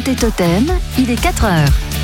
écoutez Totem, il est 4h.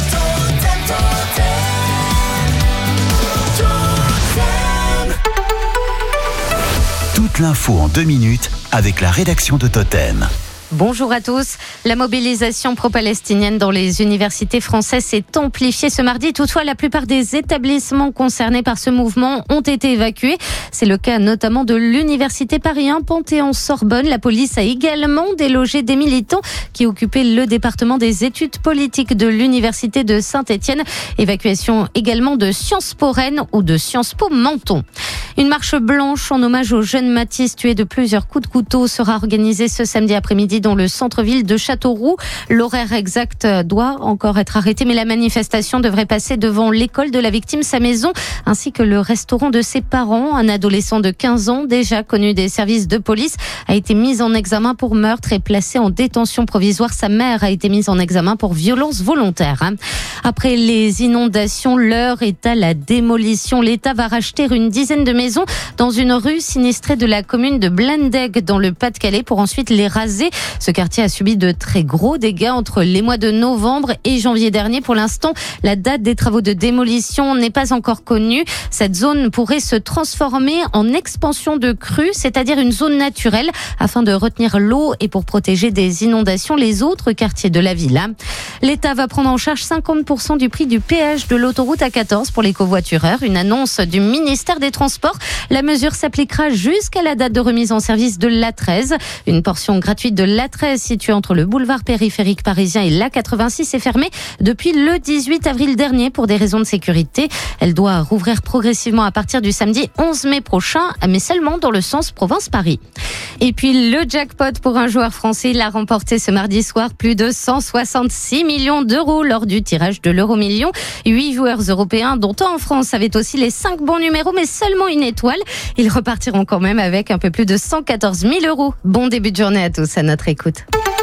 Toute l'info en 2 minutes avec la rédaction de Totem. Bonjour à tous. La mobilisation pro-palestinienne dans les universités françaises s'est amplifiée ce mardi. Toutefois, la plupart des établissements concernés par ce mouvement ont été évacués. C'est le cas notamment de l'université Paris 1 Panthéon-Sorbonne. La police a également délogé des militants qui occupaient le département des études politiques de l'université de Saint-Étienne. Évacuation également de Sciences Po Rennes ou de Sciences Po Menton. Une marche blanche en hommage au jeune Mathis tué de plusieurs coups de couteau sera organisée ce samedi après-midi dans le centre-ville de Châteauroux. L'horaire exact doit encore être arrêté, mais la manifestation devrait passer devant l'école de la victime, sa maison, ainsi que le restaurant de ses parents. Un adolescent de 15 ans, déjà connu des services de police, a été mis en examen pour meurtre et placé en détention provisoire. Sa mère a été mise en examen pour violence volontaire. Après les inondations, l'heure est à la démolition. L'État va racheter une dizaine de maisons dans une rue sinistrée de la commune de Blandegg dans le Pas-de-Calais pour ensuite les raser. Ce quartier a subi de très gros dégâts entre les mois de novembre et janvier dernier. Pour l'instant, la date des travaux de démolition n'est pas encore connue. Cette zone pourrait se transformer en expansion de crue, c'est-à-dire une zone naturelle afin de retenir l'eau et pour protéger des inondations les autres quartiers de la ville. L'État va prendre en charge 50% du prix du péage de l'autoroute A14 pour les covoitureurs. Une annonce du ministère des Transports. La mesure s'appliquera jusqu'à la date de remise en service de l'A13. Une portion gratuite de l'A13 située entre le boulevard périphérique parisien et l'A86 est fermée depuis le 18 avril dernier pour des raisons de sécurité. Elle doit rouvrir progressivement à partir du samedi 11 mai prochain, mais seulement dans le sens province-Paris. Et puis le jackpot pour un joueur français, il a remporté ce mardi soir plus de 166 millions d'euros lors du tirage de l'Euro-Million. 8 joueurs européens, dont un en France, avaient aussi les 5 bons numéros, mais seulement une étoile. Ils repartiront quand même avec un peu plus de 114 000 euros. Bon début de journée à tous, à notre écoute.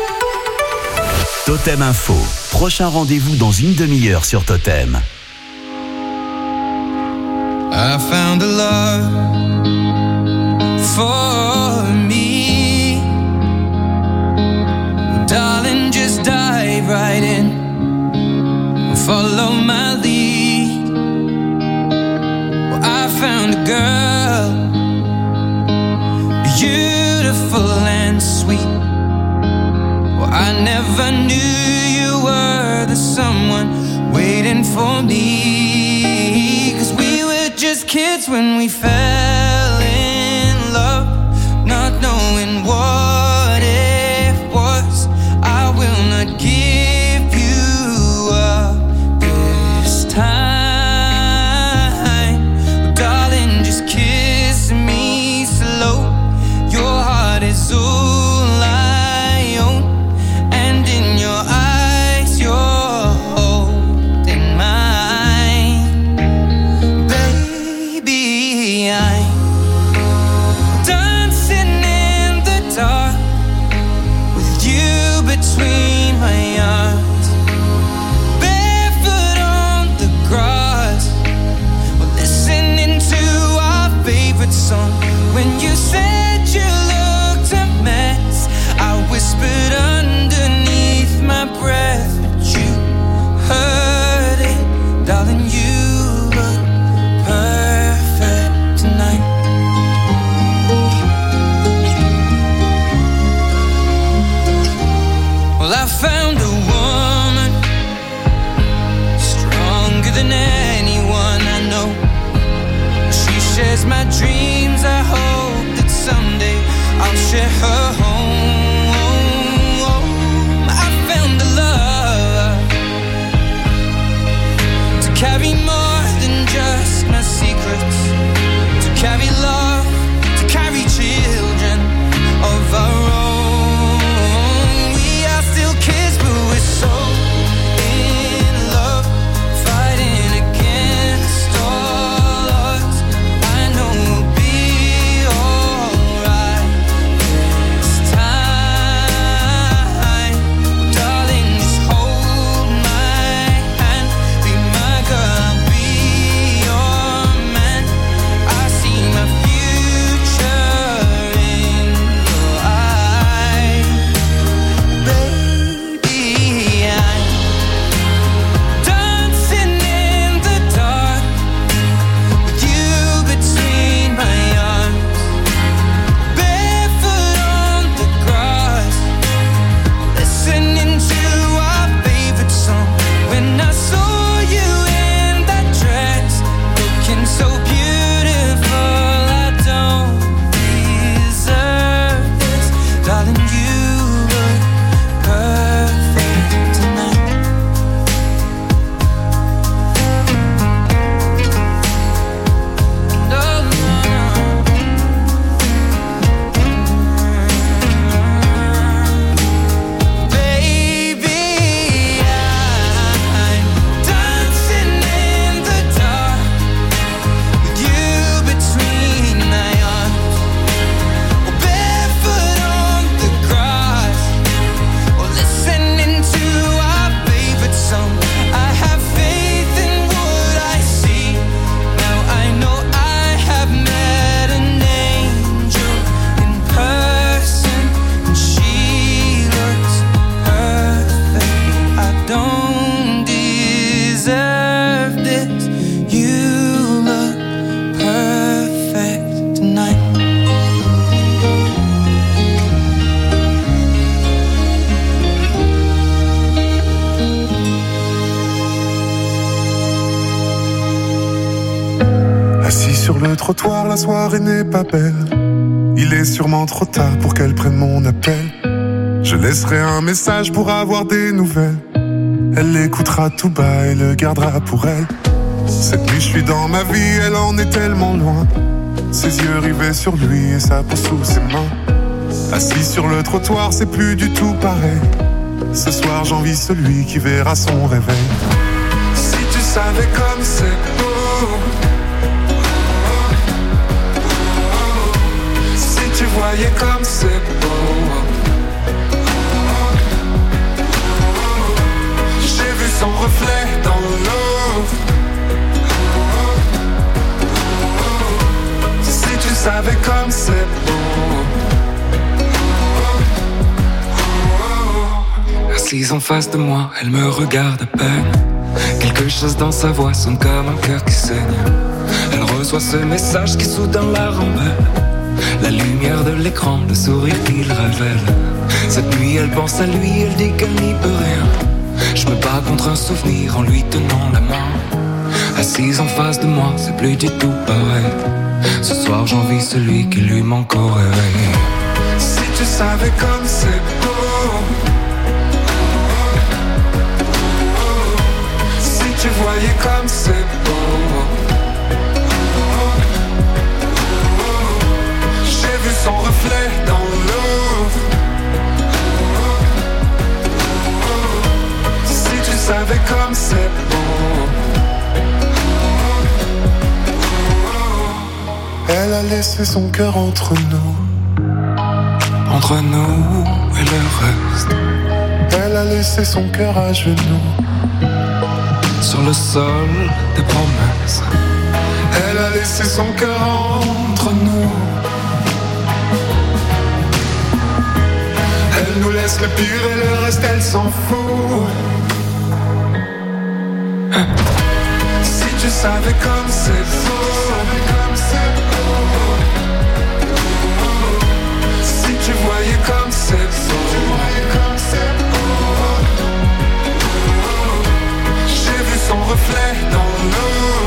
Totem Info, prochain rendez-vous dans une demi-heure sur Totem. I found a love for me. Darling, just dive right in. Follow my lead. Well, I found a girl, beautiful and sweet. Well, I never knew you were the someone waiting for me. 'Cause we were just kids when we fell in love, not knowing what it was. I will not give you up this time. Darling, just kiss me slow. Your heart is all I own, and in your eyes you're holding mine. Baby, I'm dancing in the dark with you between my arms, barefoot on the grass, listening to our favorite song. When you said you looked a mess, I whispered underneath my breath, but you heard it. Darling, you look perfect tonight. Well, I found a woman stronger than anyone I know. She shares my dreams. I hope that someday I'll share her home. I found a love to carry more than just my secrets, to carry love, to carry children of our own. We are still kids, but we're so in love, fighting against all odds. I know we'll be alright this time. trottoir, la soirée n'est pas belle. Il est sûrement trop tard pour qu'elle prenne mon appel. Je laisserai un message pour avoir des nouvelles. Elle l'écoutera tout bas et le gardera pour elle. Cette nuit je suis dans ma vie, elle en est tellement loin. Ses yeux rivés sur lui et sa peau sous ses mains. Assis sur le trottoir, c'est plus du tout pareil. Ce soir j'envie celui qui verra son réveil. Si tu savais comme c'est beau, si tu voyais comme c'est beau. J'ai vu son reflet dans l'eau. Si tu savais comme c'est beau. Assise en face de moi, elle me regarde à peine. Quelque chose dans sa voix sonne comme un cœur qui saigne. Elle reçoit ce message qui soudain la rembelle. La lumière de l'écran, le sourire qu'il révèle. Cette nuit elle pense à lui, elle dit qu'elle n'y peut rien. Je me bats contre un souvenir en lui tenant la main. Assise en face de moi, c'est plus du tout pareil. Ce soir j'envie celui qui lui manque au réveil. Si tu savais comme c'est beau. Tu voyais comme c'est beau. J'ai vu son reflet dans l'eau. Si tu savais comme c'est beau. Elle a laissé son cœur entre nous et le reste. Elle a laissé son cœur à genoux sur le sol des promesses. Elle a laissé son cœur entre nous. Elle nous laisse le pire et le reste elle s'en fout. Si tu savais comme c'est beau. Si tu voyais comme c'est beau. Son reflet dans l'eau.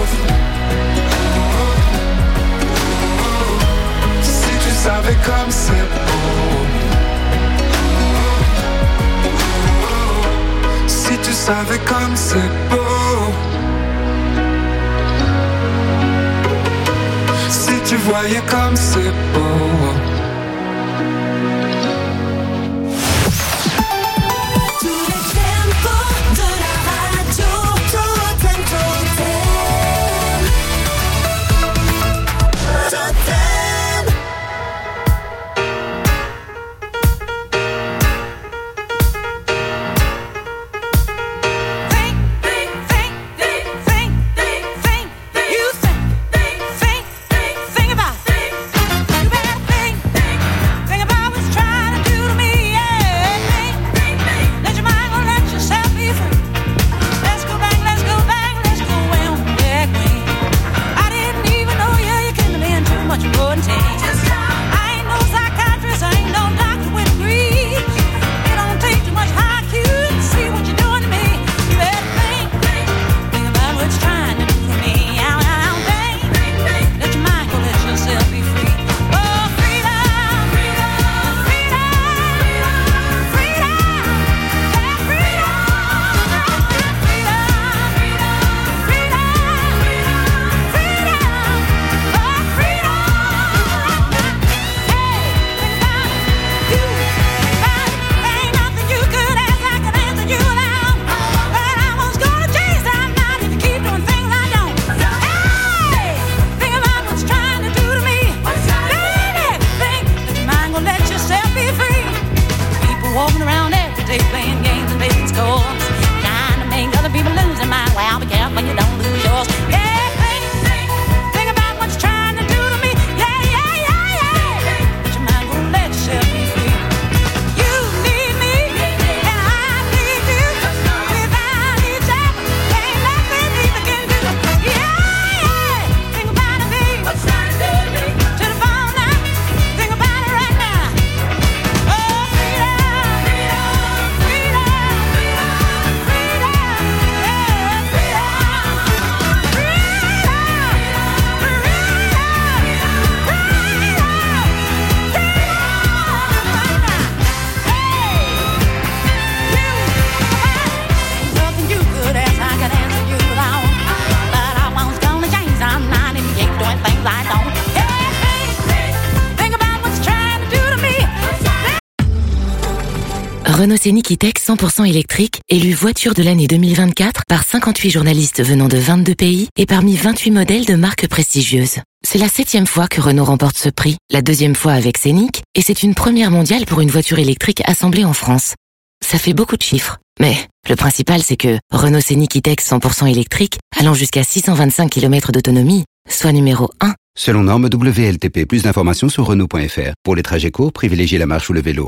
Si tu savais comme c'est beau. Si tu savais comme c'est beau. Si tu voyais comme c'est beau. You better Renault Scénic E-Tech 100% électrique, élu voiture de l'année 2024 par 58 journalistes venant de 22 pays et parmi 28 modèles de marques prestigieuses. C'est la 7e fois que Renault remporte ce prix, la 2e fois avec Scénic, et c'est une première mondiale pour une voiture électrique assemblée en France. Ça fait beaucoup de chiffres, mais le principal c'est que Renault Scénic E-Tech 100% électrique, allant jusqu'à 625 km d'autonomie, soit numéro 1. Selon norme WLTP, plus d'informations sur Renault.fr. Pour les trajets courts, privilégiez la marche ou le vélo.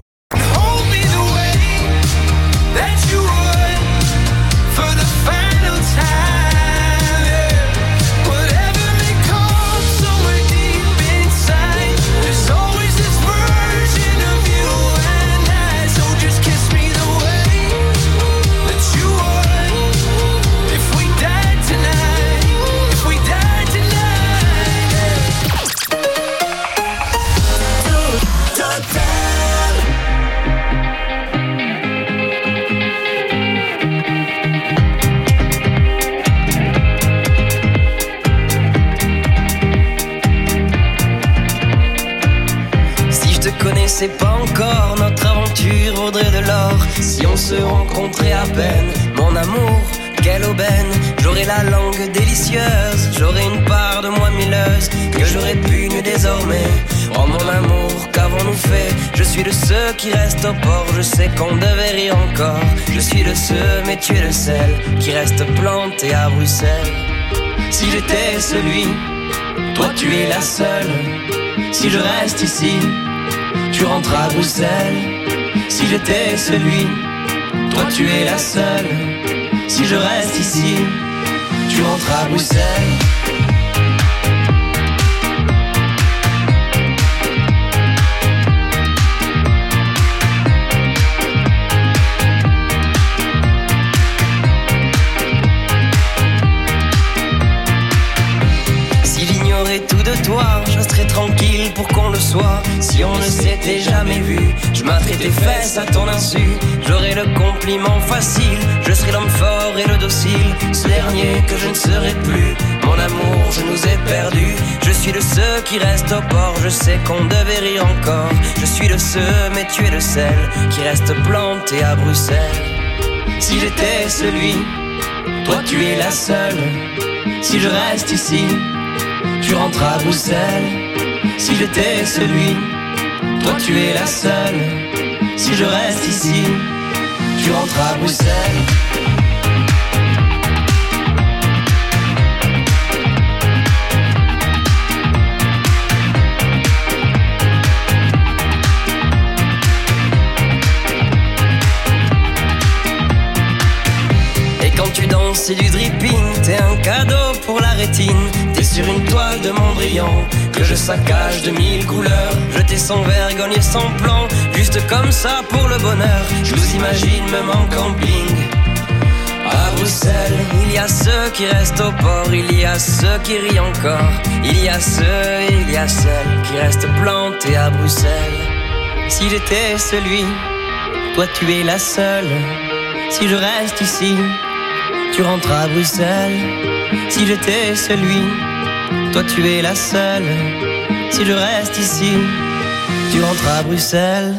C'est pas encore, notre aventure vaudrait de l'or si on se rencontrait à peine. Mon amour, quelle aubaine. J'aurais la langue délicieuse, j'aurais une part de moi mielleuse que j'aurais pu nu désormais. Oh mon amour, qu'avons-nous fait? Je suis de ceux qui restent au port, je sais qu'on devait rire encore. Je suis de ceux, mais tu es le seul qui reste planté à Bruxelles. Si j'étais celui, toi tu es la seule. Si je reste ici, tu rentres à Bruxelles. Si j'étais celui, toi tu es la seule. Si je reste ici, tu rentres à Bruxelles. Tout de toi, je serais tranquille pour qu'on le soit. Si on ne s'était jamais vu, je m'atterais tes fesses à ton insu. J'aurais le compliment facile, je serais l'homme fort et le docile. Ce dernier que je ne serai plus. Mon amour, je nous ai perdus. Je suis de ceux qui restent au port, je sais qu'on devait rire encore. Je suis de ceux, mais tu es le seul qui reste planté à Bruxelles. Si j'étais celui, toi tu es la seule. Si je reste ici, tu rentres à Bruxelles. Si j'étais celui, toi tu es la seule. Si je reste ici, tu rentres à Bruxelles. Et quand tu danses, c'est du dripping, t'es un cadeau pour la rétine. T'es sur une toile de Mondrian que je saccage de 1000 couleurs. Jeter sans vergogne et sans plan, juste comme ça pour le bonheur. Je vous imagine même en camping à Bruxelles. Il y a ceux qui restent au port, il y a ceux qui rient encore. Il y a ceux et il y a celles qui restent plantés à Bruxelles. Si j'étais celui, toi tu es la seule. Si je reste ici, tu rentres à Bruxelles. Si j'étais celui, toi tu es la seule. Si je reste ici, tu rentres à Bruxelles.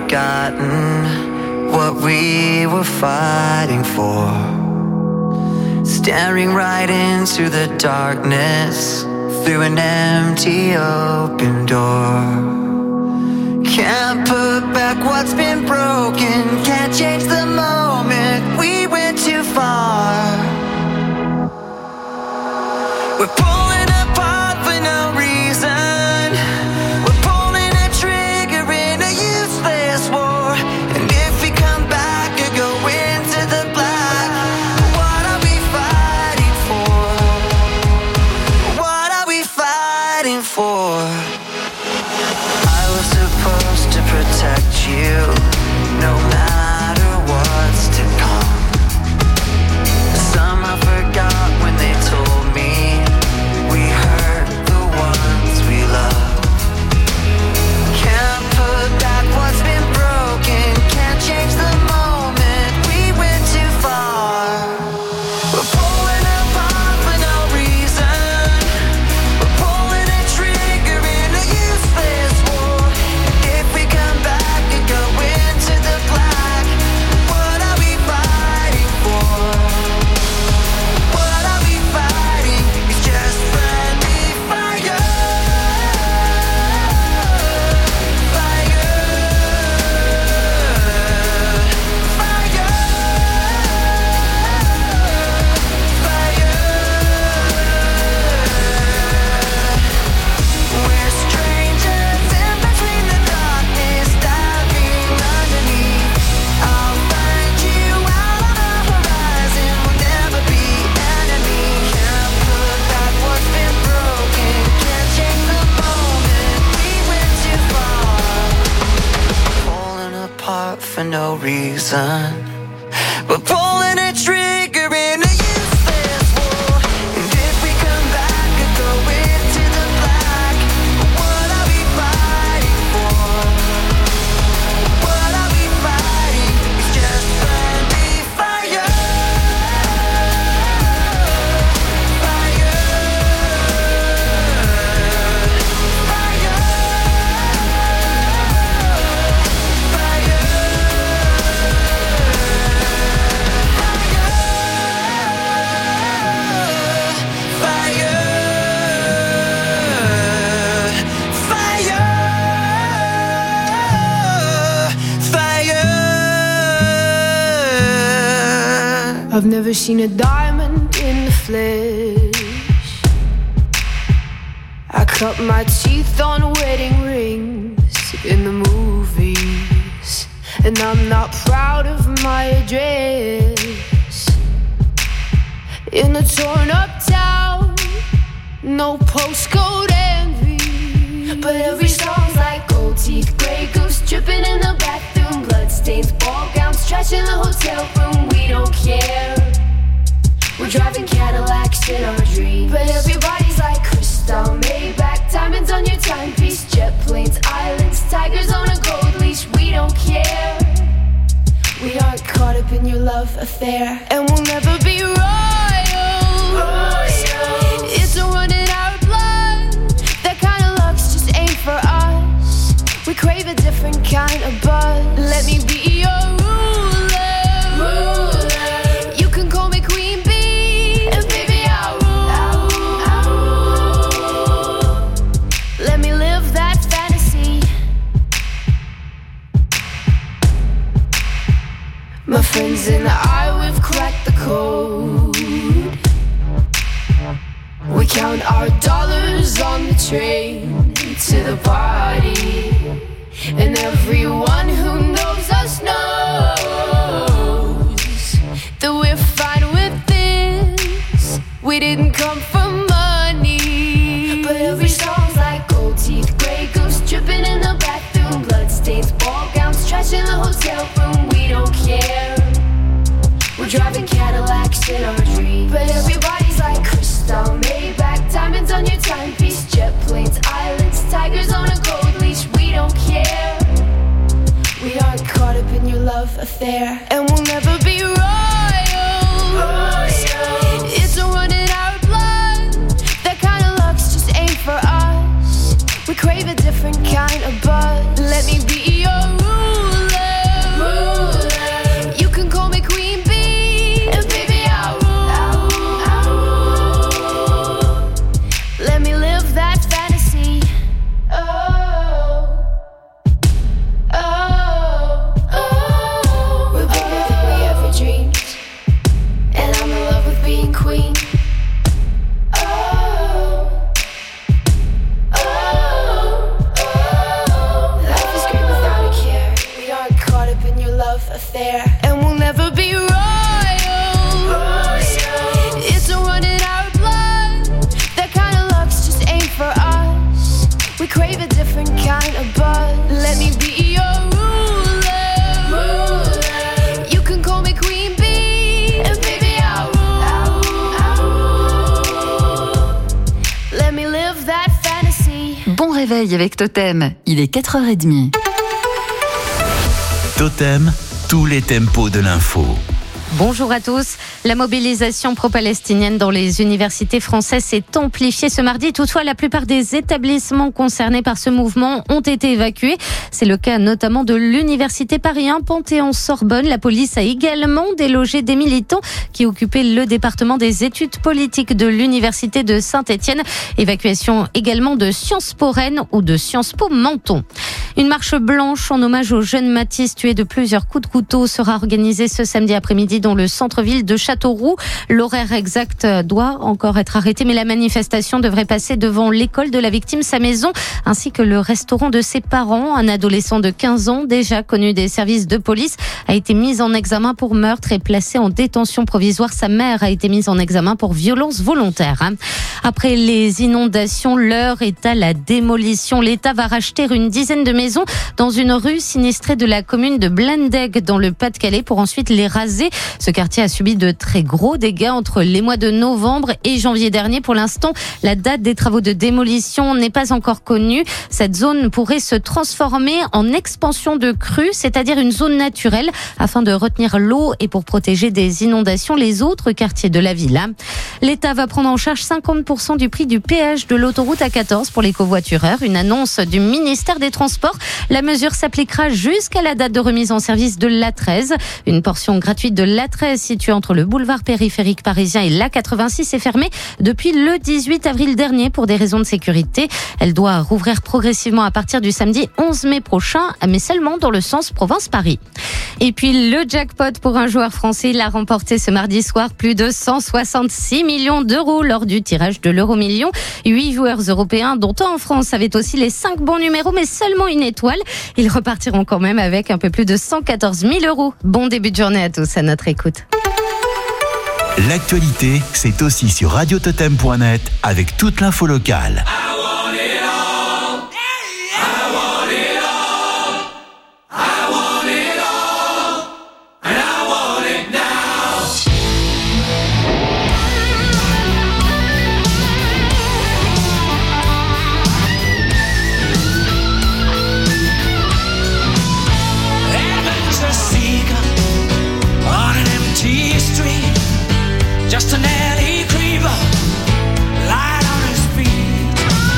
forgotten what we were fighting for. Staring right into the darkness through an empty open door. Can't put back what's been broken, can't change the moment we went too far. We're pulling apart for no reason. We're pulling a trigger in a useless war. And if we come back and go into the black, what are we fighting for? What are we fighting for? I was supposed to protect you, no matter what's to come. Somehow forgot when they told me we hurt the ones we love. Can't put back what's been broken, can't change the moment we went too far. We're pulling apart for no reason. We're pulling a trigger in a useless war. If we come back and go into the black, what are we fighting for? What are we fighting? It's just friendly fire. Fire. Fire. Fire. We're strangers in between the darkness, diving underneath. I'll find you out on the horizon, we'll never be enemies. Can't put back what's been broken, can't change the moment we went too far. Pulling apart for no reason. We're pulling a trigger in a useless war. And if we come back and go into the black, what are we fighting for? What are we fighting? It's just friendly fire. Fire. Fire. I've never seen a diamond in the flesh. I cut my teeth on wedding rings in the movies, and I'm not proud of my address. In a torn up town, no postcode envy, but every song's like gold teeth, grey goose dripping in the bathroom, bloodstains, ball gowns, trash in the hotel room. We don't care. We're driving Cadillacs in our dreams, but everybody's like crystal, Maybach, diamonds on your timepiece, jet planes, islands, tigers on a gold leash. We don't care. We aren't caught up in your love affair, and we'll never be royals. It's a run in our blood. That kind of luck's just ain't for us. We crave a different kind of buzz. Let me be your ruler. You can call me Queen Bee, and baby I'll rule. Let me live that fantasy. My friends and I, we've cracked the code. We count our dollars on the train to the party, and everyone who knows us knows that we're fine with this. We didn't come for money, but every song's like gold teeth, grey goose dripping in the bathroom, bloodstains, ball gowns, trash in the hotel room. We don't care. We're driving Cadillacs in our dreams, but everybody's like crystal, Maybach, diamonds on your timepiece, jet planes, islands, tigers on a gold leash. We don't care. We aren't caught up in your love affair, and we'll never be royals. It's a run in our blood. That kind of luck's just ain't for us. We crave a different kind of buzz. Let me be your ruler. réveil avec Totem. Il est 4h30. Totem, tous les tempos de l'info. Bonjour à tous. La mobilisation pro-palestinienne dans les universités françaises s'est amplifiée ce mardi. Toutefois, la plupart des établissements concernés par ce mouvement ont été évacués. C'est le cas notamment de l'université Paris 1 Panthéon-Sorbonne. La police a également délogé des militants qui occupaient le département des études politiques de l'université de Saint-Étienne. Évacuation également de Sciences Po Rennes ou de Sciences Po Menton. Une marche blanche en hommage au jeune Mathis tué de plusieurs coups de couteau sera organisée ce samedi après-midi dans le centre-ville de Châteauroux. L'horaire exact doit encore être arrêté, mais la manifestation devrait passer devant l'école de la victime, sa maison, ainsi que le restaurant de ses parents. Un adolescent de 15 ans, déjà connu des services de police, a été mis en examen pour meurtre et placé en détention provisoire. Sa mère a été mise en examen pour violence volontaire. Après les inondations, l'heure est à la démolition. L'État va racheter une dizaine de maisons dans une rue sinistrée de la commune de Blandegg dans le Pas-de-Calais pour ensuite les raser. Ce quartier a subi de très gros dégâts entre les mois de novembre et janvier dernier. Pour l'instant, la date des travaux de démolition n'est pas encore connue. Cette zone pourrait se transformer en expansion de crue, c'est-à-dire une zone naturelle, afin de retenir l'eau et pour protéger des inondations les autres quartiers de la ville. L'État va prendre en charge 50% du prix du péage de l'autoroute A14 pour les covoitureurs. Une annonce du ministère des Transports. La mesure s'appliquera jusqu'à la date de remise en service de l'A13. Une portion gratuite de l'A13 située entre le boulevard périphérique parisien et l'A86 est fermée depuis le 18 avril dernier pour des raisons de sécurité. Elle doit rouvrir progressivement à partir du samedi 11 mai prochain, mais seulement dans le sens province-Paris. Et puis le jackpot pour un joueur français, il a remporté ce mardi soir plus de 166 millions d'euros lors du tirage de l'Euro-Million. 8 joueurs européens, dont un en France, avaient aussi les 5 bons numéros, mais seulement une étoile. Ils repartiront quand même avec un peu plus de 114 000 euros. Bon début de journée à tous, à notre écoute. L'actualité, c'est aussi sur radiototem.net avec toute l'info locale. Just an alley creeper, light on his feet.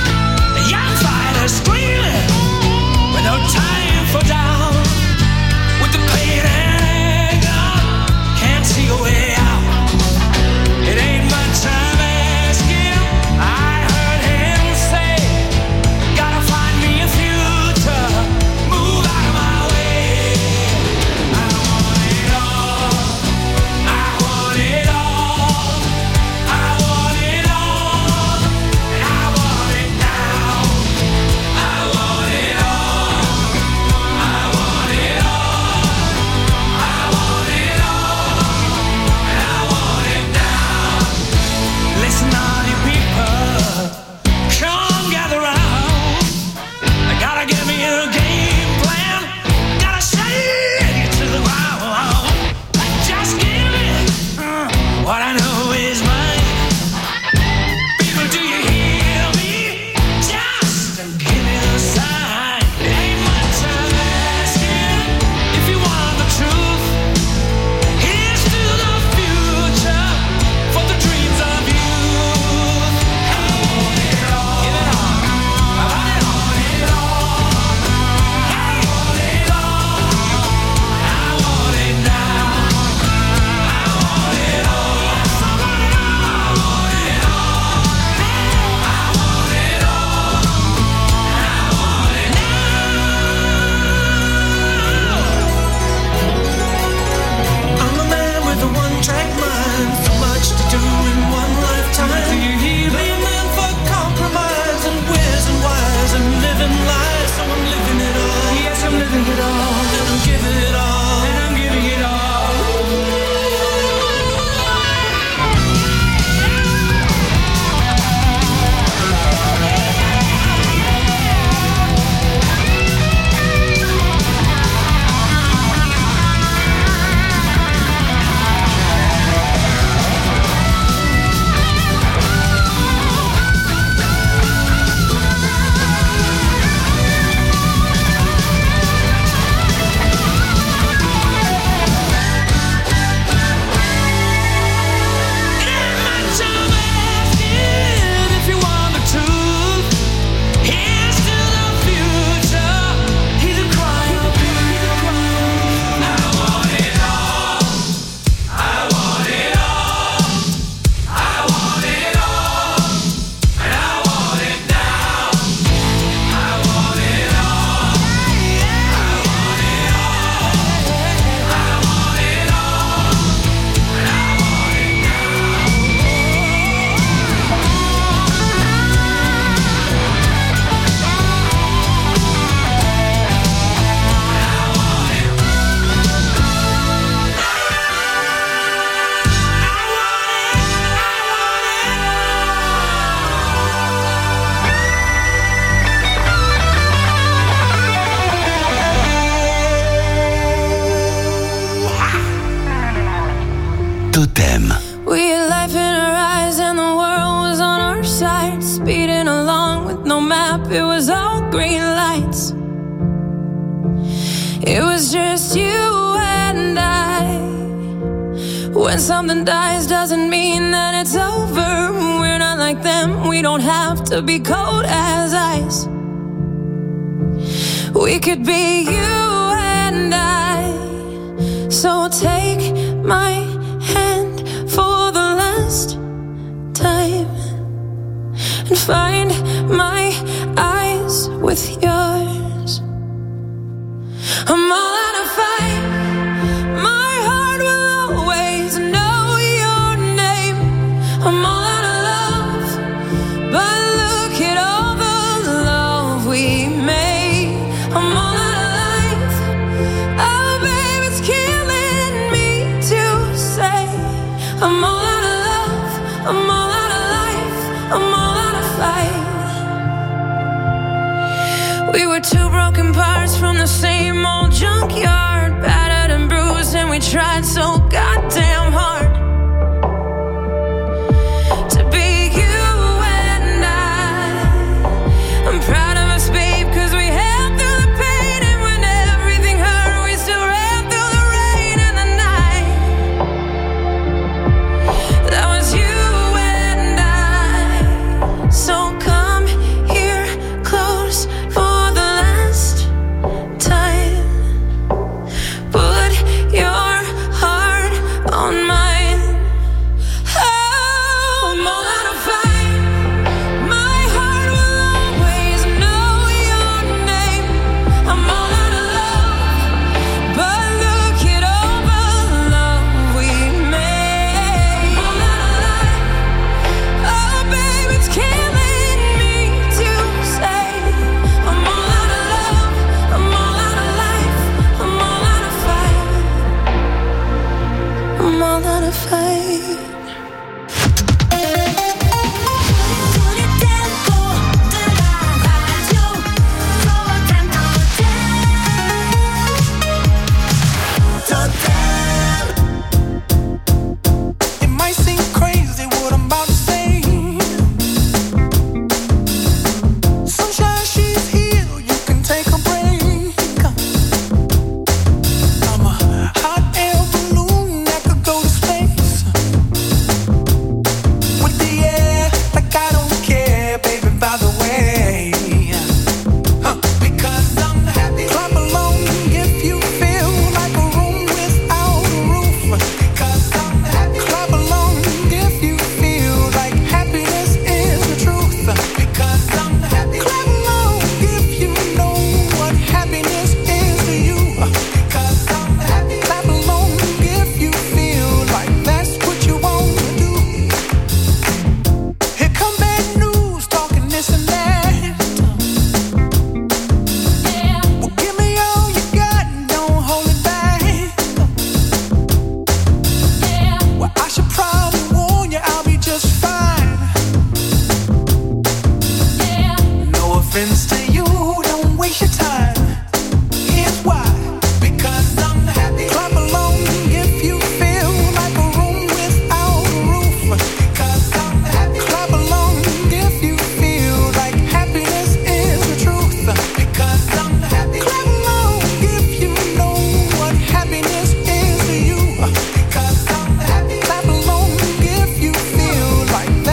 speeding along with no map. It was all green lights. It was just you and I. When something dies doesn't mean that it's over. We're not like them, we don't have to be cold as ice. We could be you and I. So take my hand for the last time and find my eyes with yours. I'm all out of fight. My heart will always know your name. I'm all out of love, but look at all the love we made. I'm all out of life. Oh, babe, it's killing me to say. I'm all out of love. I'm all out of life. I'm all out of fight. We were two broken parts from the same old junkyard, battered and bruised, and we tried so goddamn hard to be you and I. I'm proud of us, babe, 'cause we held through the pain, and when everything hurt, we still ran through the rain and the night. That was you and I. So come here close for the last time. Put your heart on mine. Oh, I'm all out of fight. My heart will always know your name. I'm all out of love, but look at all the love we made. I'm all out of life. Oh, babe, it's killing me to say. I'm all out of love. I'm all out of life. I'm all out of fight. I'm all out of fight. Tous les tempos de la radio, Totem. It might seem crazy what I'm about to say. Sunshine, she's here, you can take a break. I'm a hot air balloon that could go to space. With the air, like I don't care, baby, by the way. Because I'm happy. Clap along if you feel like a room without a roof. Because I'm happy. Clap along if you feel like happiness is the truth. Because I'm happy. Clap along if you know what happiness is to you. Because I'm happy. Clap along if you feel like that's what you want to do. Here come bad news, talking this and that. Well, give me all you got and don't hold it back. Well, I should probably warn you, I'll be just fine. No offense to you, don't waste your time. Here's why. Because I'm happy. Clap along if you feel like a room without a roof. Because I'm happy. Clap along if you feel like happiness is the truth. Because I'm happy. Clap along if you know what happiness is to you. Because I'm happy. Clap along if you feel like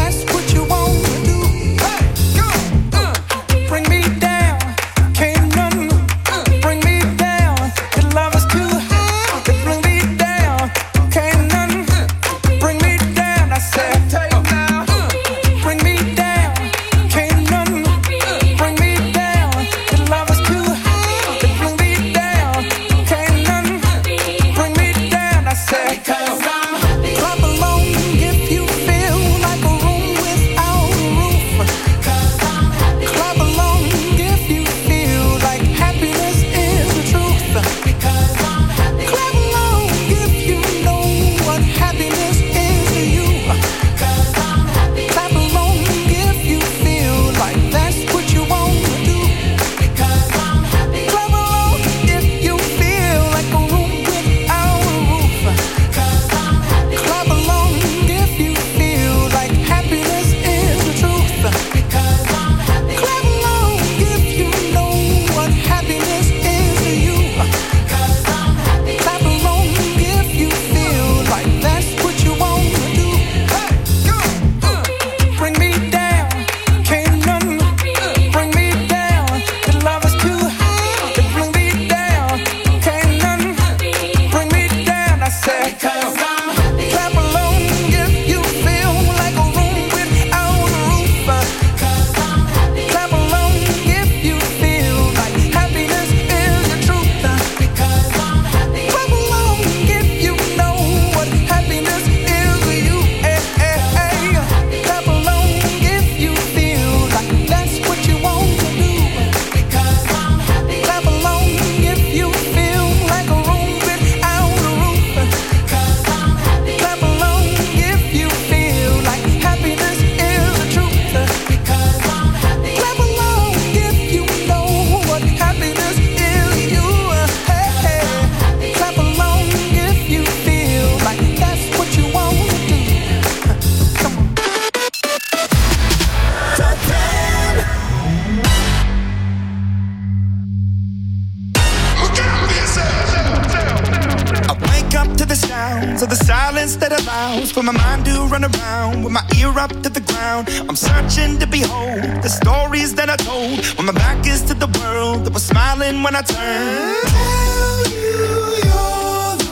house for my mind to run around with my ear up to the ground. I'm searching to behold the stories that I told when my back is to the world that was smiling when I turned. Tell you you're the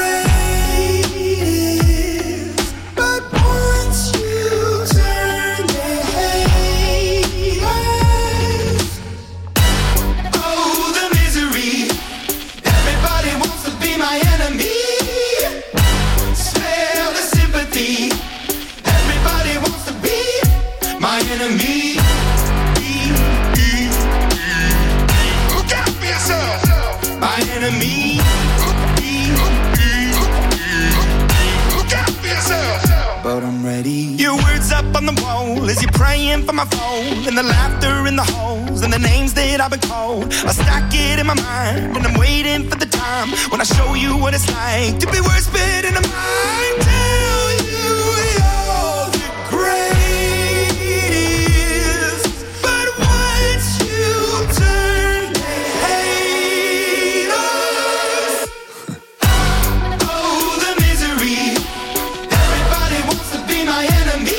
greatest, but once you turn they hate us. Oh, the misery. Everybody wants to be my enemy. Smell the sympathy. Everybody wants to be my enemy. Look out for yourself. My enemy. Look out for yourself. But I'm ready. Your words up on the wall as you're praying for my phone, and the laughter in the holes and the names that I've been called. I stack it in my mind and I'm waiting for the time when I show you what it's like to be worse fit in a mind. Tell you you're the greatest, but once you turn they hate us. Oh, the misery. Everybody wants to be my enemy.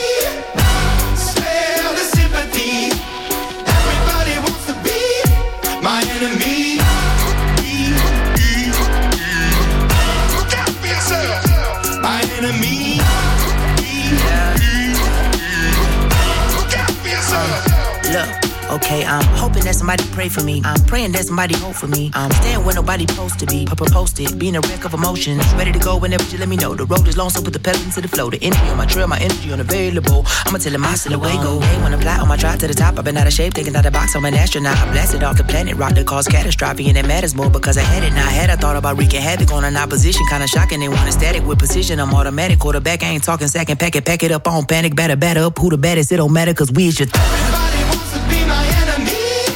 Spare the sympathy. Everybody wants to be my enemy. Look out for yourself. My enemy. Look out for yourself. Look, okay, I'm hoping that somebody pray for me. I'm praying that somebody hope for me. I'm staying where nobody supposed to be. Posted, being a wreck of emotions. Ready to go whenever you let me know. The road is long, so put the pedal into the flow. The energy on my trail, my energy unavailable. I'ma tell him I still away go. Hey, when I fly on my drive to the top, I've been out of shape, taking out the box. I'm an astronaut. I blasted off the planet, rock that caused catastrophe, and it matters more because I had it. Now I had I thought about wreaking havoc on an opposition, kinda shocking. They want a static with precision. I'm automatic, quarterback. I ain't talking second, pack it up on panic, batter up. Who the baddest? It don't matter, cause we is your Everybody wants to be my enemy.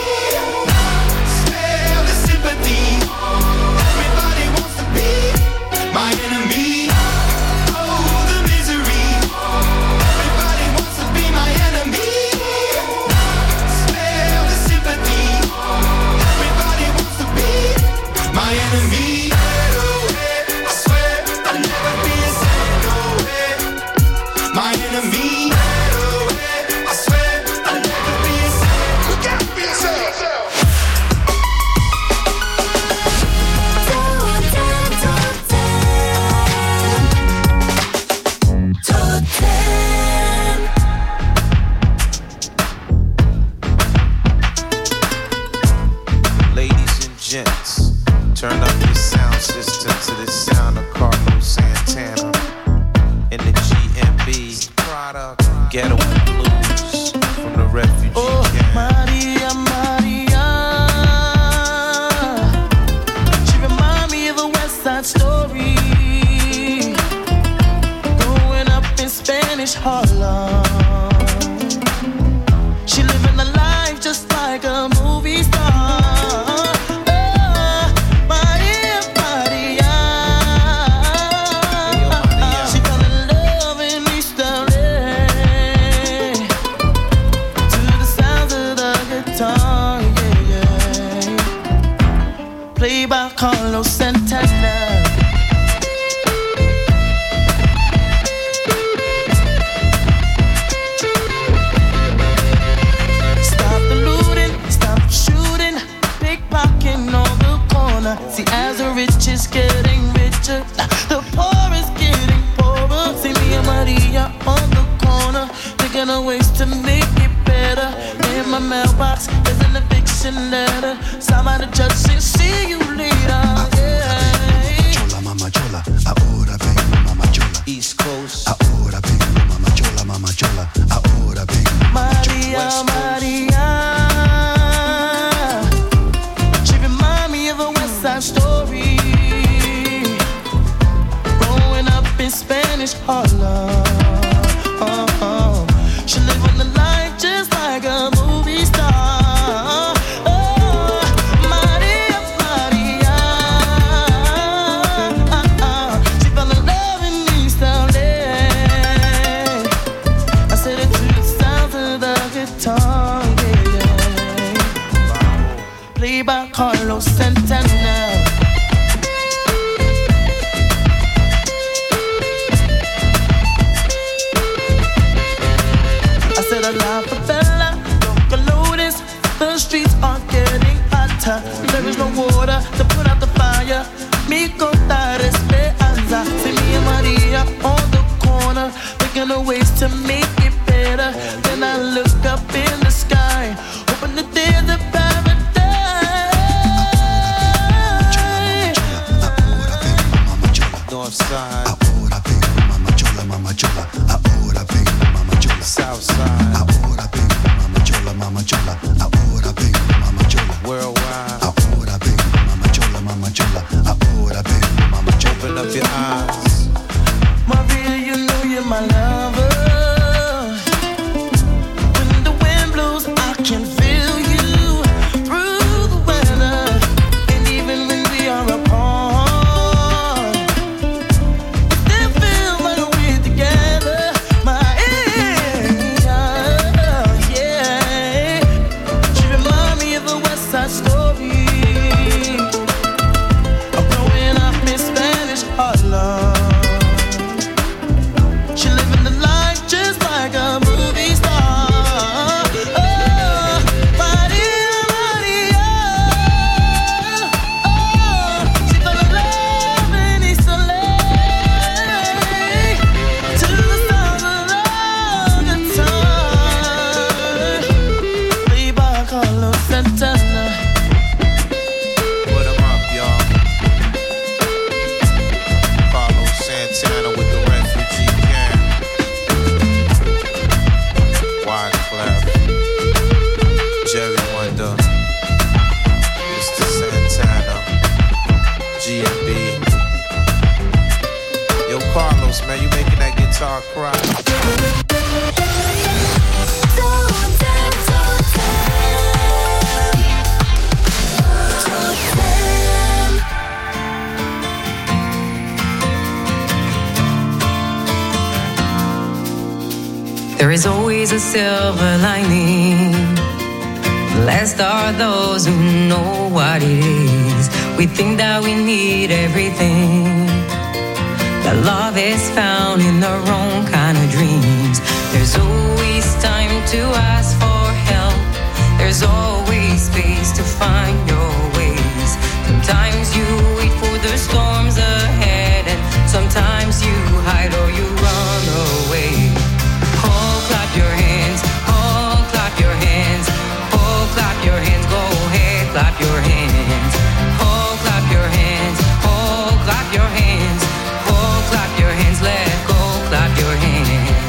Spare the sympathy. Everybody wants to be my enemy. Oh, the misery. Everybody wants to be my enemy. Spare the sympathy. Everybody wants to be my enemy. I swear I'll never be a no way. My enemy. I swear I'll never be a look out for yourself. Ladies and gents, turn up your sound system to the sound of Carlos Santana in the GMB Ghetto Blues from the refugee camp. Maria, Maria, she remind me of a West Side Story. Growing up in Spanish Harlem, she living a life just like a movie star. Maria, Maria, she fell in love in East LA to the sounds of the guitar, yeah, yeah. Played by Carlos Santana. Stop the looting, stop the shooting, pickpocketing on the corner. See, as the rich is getting richer, the poor is getting poorer. See me and Maria on the corner, thinking of ways to make it better. In my mailbox, there's an eviction letter. Signed by the judge says, see you later. Yeah. Chola, mama chola, ahora vengo, mama chola. East Coast. Ahora vengo, mama chola, mama chola. Ahora vengo, mama chola. Maria, Maria, she remind me of a West Side Story. Growing up in Spanish Harlem, she live on the life just like a movie star. Maria, Maria, she fell in love in East LA. I said it to the sounds of the guitar, yeah, yeah. Played by Carlos Santana. to put out the fire. Me contar esperanza. See me and Maria on the corner, thinking of ways to make it better. Then I look up in the sky, hoping that there's a paradise. Northside. Ahora vengo, mamá chola, mamá chola. Ahora vengo, mamá chola. Southside. Ahora vengo, mamá chola, mamá chola. Ahora vengo, mamá chola. Worldwide. Ahora vengo, mamá chola, mamá chola. Ahora vengo, mamá chola. Open up your eyes. Maria, you know you're my lover. When the wind blows, I can feel you through the weather. And even when we are apart, it still feels like we're together. My yeah. She reminds me of a West Side Story. I'm growing up in Spanish Harlem. She living the life just like a movie star. Oh, Maria, Maria. Oh, she fell in love in East LA to the sound of the guitar, played by Carlos Santana. Put 'em up, y'all. Carlos Santana with the refugee camp. Wyclef, Jerry Wonder, Mr. Santana, GMB. Yo, Carlos, man, you making that guitar cry. There is always a silver lining. Blessed are those who know what it is. We think that we need everything. That love is found in the wrong kind of dreams. There's always time to ask for help. There's always space to find your ways. Sometimes you wait for the storms ahead, and sometimes you hide or you run away. Oh, clap your hands. Oh, clap your hands. Oh, clap your hands. Go ahead, clap your hands. Oh, clap your hands. Oh, clap your hands. Oh, clap your hands. Let go, clap your hands.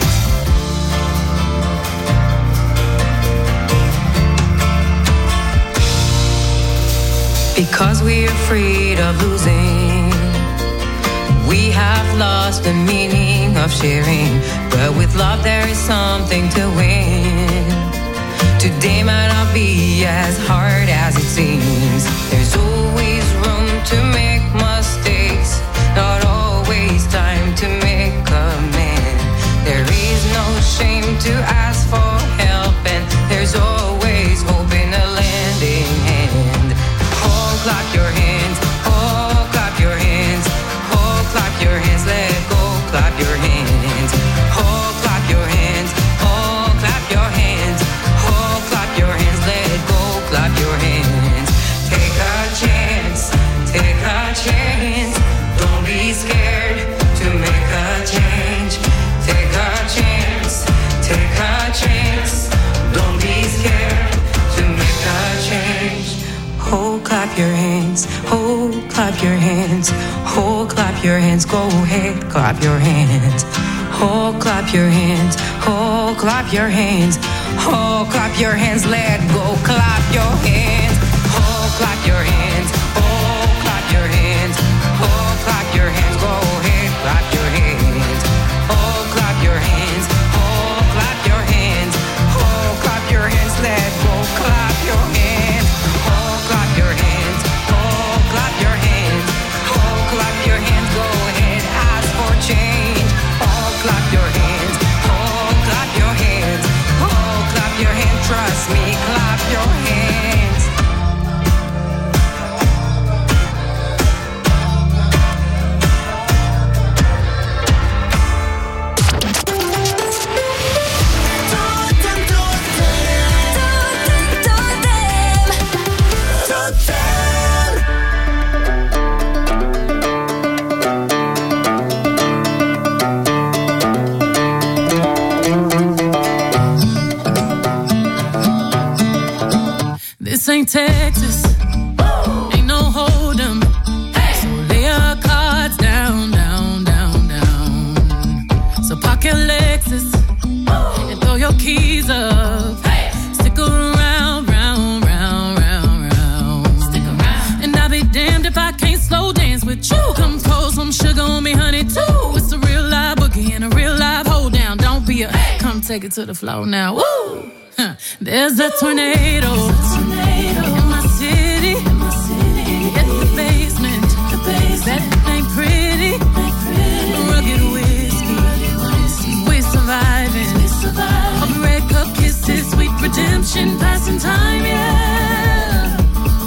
Because we're afraid of losing, we have lost the meaning of sharing. But with love there is something to win. Today might not be as hard as it seems. There's always room to make mistakes, not always time to make amends. There is no shame to ask for help, and there's always hope in a lending hand. Oh, clap your hands. Oh, clap your hands. Oh, clap your hands. Let go, clap your hands. Oh, clap your hands. Oh, clap your hands. Oh, clap your hands. Let go, clap your hands. Take a chance. Take a chance. Don't be scared to make a change. Take a chance. Take a chance. Don't be scared to make a change. Oh, clap your hands. Oh, clap your hands. Oh, clap your hands. Go ahead, clap your hands. Oh, clap your hands. Oh, clap your hands. Oh, clap your hands. Let go, clap your hands. Oh, clap your hands. Oh, clap your hands. Oh, clap your hands. Go ahead, clap your hands. Oh, clap your hands. Oh, clap your hands. Oh, clap your hands. Let go, clap your hands. Oh, clap your hands. Oh, clap your hands. Oh, clap your hands. Go ahead, ask for change. Oh, clap your hands. Oh, clap your hands. Oh, clap your hands. Trust me, clap your hands. ain't Texas. Ain't no hold 'em. So lay your cards down, down, down, down. So park your Lexus and throw your keys up. Stick around, round, round, round, round. Stick around. And I'll be damned if I can't slow dance with you. Come pour some sugar on me, honey, too. It's a real live boogie and a real live hold down. Don't be a come take it to the floor now. Woo! There's a tornado in my city. At the basement. That ain't pretty. Rugged whiskey. We're surviving. Of red cup kisses, sweet redemption, passing time, yeah.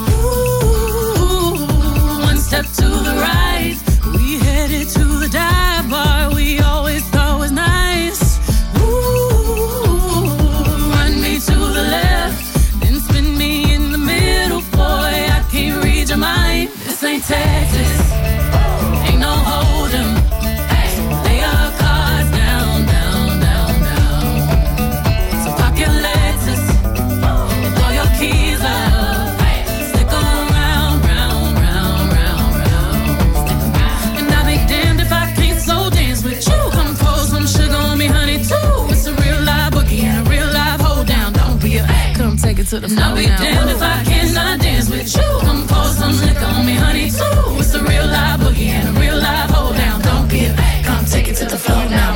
Ooh, one step to the right. We headed to the dive bar we always thought was nice. To the left, then spin me in the middle, boy. I can't read your mind. This ain't Texas, ain't no hold 'em. Lay your cards down, down, down, down. So park your Lexus and throw your keys up. Stick around, round, round, round, round. And I'll be damned if I can't slow dance with you. Come pour some sugar on me, honey, too. It's a real live boogie and a real live hold down. Come take it to the floor. I'll be damned if I cannot dance with you. Come pour some liquor on me, honey, too. It's a real live boogie and a real live hold down. Don't be a come take it to the floor now.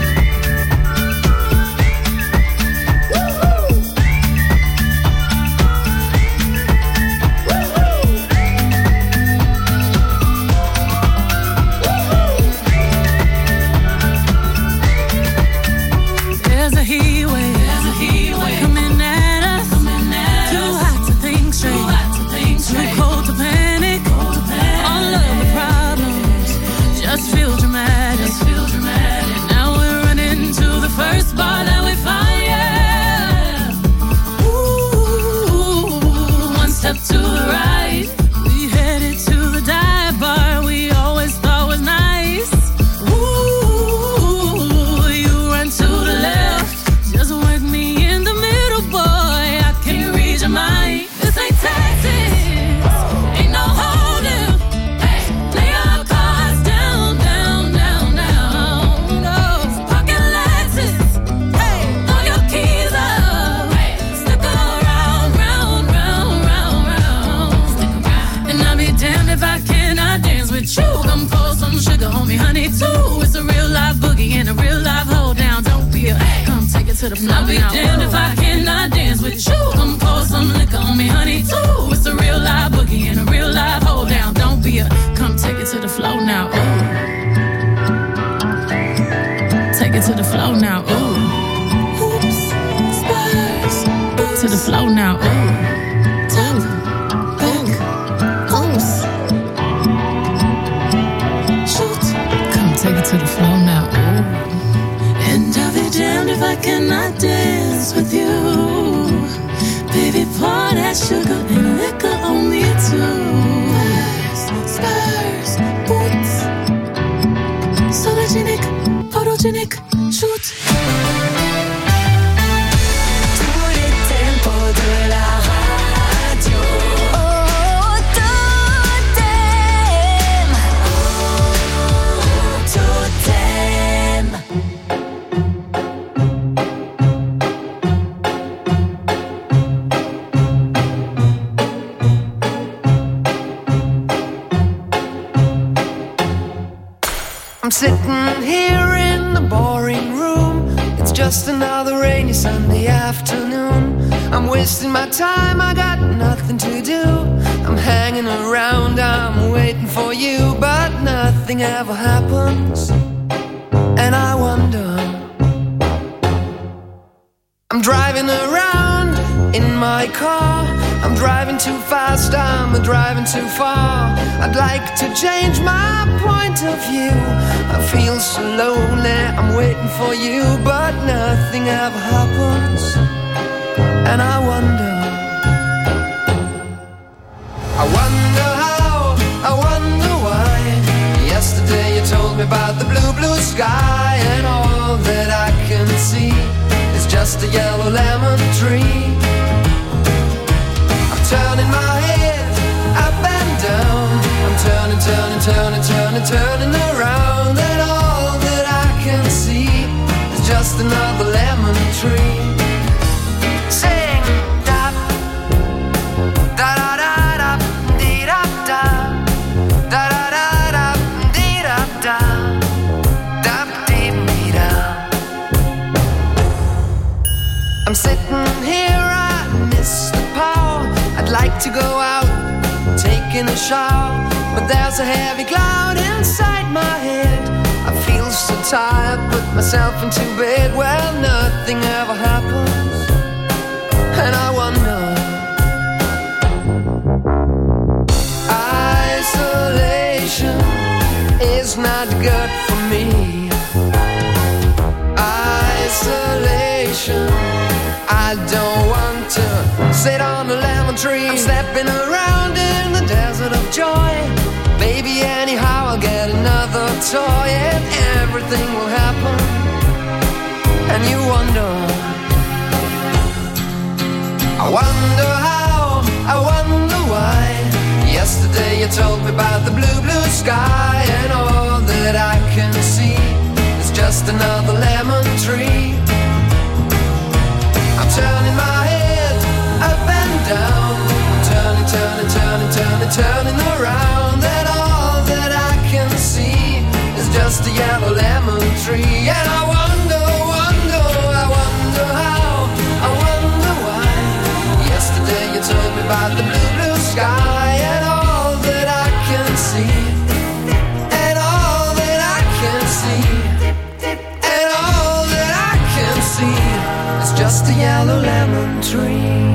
There's a heat wave. Coming at us. Too hot to think straight. Too cold to panic. All of the problems just feel dramatic. Now we're running to the first bar that we find, yeah. Ooh, one step to the right. We headed to the dive bar we always thought was nice. Ooh, you run to the left. Just work me in the middle, boy. I can't read your mind. This ain't Texas, ain't no hold 'em. Lay your cards down, down, down, down. No, pocket Lexus. Throw your keys up. Stick around, round, round, round, round. And I'll be damned if I cannot dance with you. Come pour some sugar on me, honey, too. It's a real live boogie and a real live hold down. Don't be a come take it to the floor. I'll be damned if I cannot dance with you. Come pour some liquor on me, honey, too. It's a real live boogie and a real live hold down. Don't be a come take it to the floor now. Ooh. Take it to the floor now. Ooh. Oops. Spurs. To the floor now. Ooh. Top. Back. Oops. Shoot. Come take it to the floor now. Ooh. And I'll be damned if I cannot dance with you. Baby, pour that sugar and liquor on me too. Spurs, boots. Sologenic, photogenic, shoot. Tous les tempos de la radio. Oh, Totem. Totem. I'm sitting here in the boring room. It's just another rainy Sunday afternoon. I'm wasting my time, I got nothing to do. I'm hanging around, I'm waiting for you, but nothing ever happens. And I wonder, I'm driving around in my car. I'm driving too fast, I'm driving too far. I'd like to change my point of view. I feel so lonely, I'm waiting for you, but nothing ever happens. And I wonder how, I wonder why. Yesterday you told me about the blue, blue sky, and all that I can see is just a yellow lemon tree. I've I'm sitting here, I miss the power. I'd like to go out, taking a shower, but there's a heavy cloud inside my head. I feel so tired, put myself into bed. Well, nothing ever happens, and I wonder. Isolation is not good for me. Isolation, I don't want to sit on a lemon tree. I'm stepping around in the desert of joy. Baby, anyhow I'll get another toy, and everything will happen. And you wonder, I wonder how, I wonder why. Yesterday you told me about the blue, blue sky, and all that I can see is just another lemon tree. I'm turning my head up and down, I'm turning, turning, turning, turning, turning around, and all that I can see is just a yellow lemon tree. And I wonder, wonder, I wonder how, I wonder why. Yesterday you told me about the blue, blue sky, and all that I can see, and all that I can see, and all that I can see is just a yellow lemon tree.